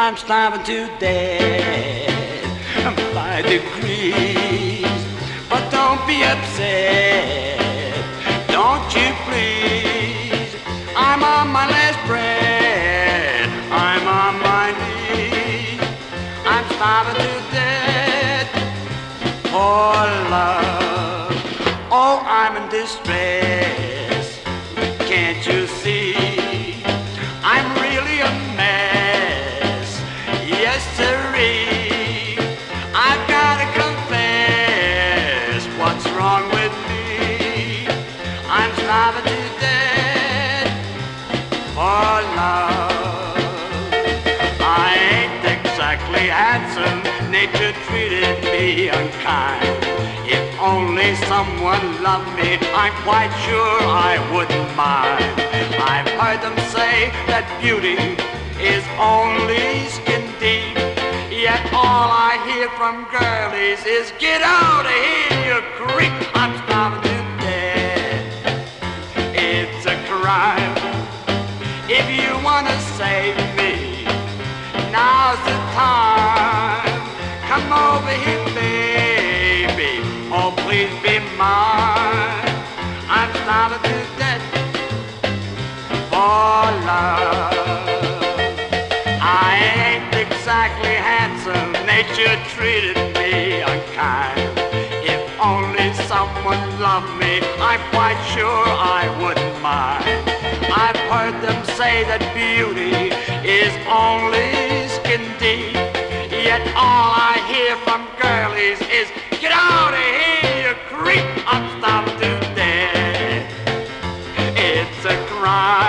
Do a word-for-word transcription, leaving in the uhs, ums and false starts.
I'm starving to death by degrees. But don't be upset, don't you please. I'm on my last breath, I'm on my knees. I'm starving to death for love. Oh, I'm in distress, can't you see? I'm really a mess, yes sirree. I've gotta confess what's wrong with me. I'm starving to death for love. I ain't exactly handsome, nature treated me unkind. If only someone loved me, I'm quite sure I wouldn't mind. I've heard them say that beauty is only skin deep, yet all I hear from girlies is get out of here, you creep. I'm starving to death, it's a crime. If you wanna save me, now's the time. Come over here, baby, oh please be mine. I'm starving to death for love. I ain't exactly handsome, nature treated me unkind. If only someone loved me, I'm quite sure I wouldn't mind. I've heard them say that beauty is only skin deep, yet all I hear from girlies is get out of here, you creep. I'm starving to death, it's a crime.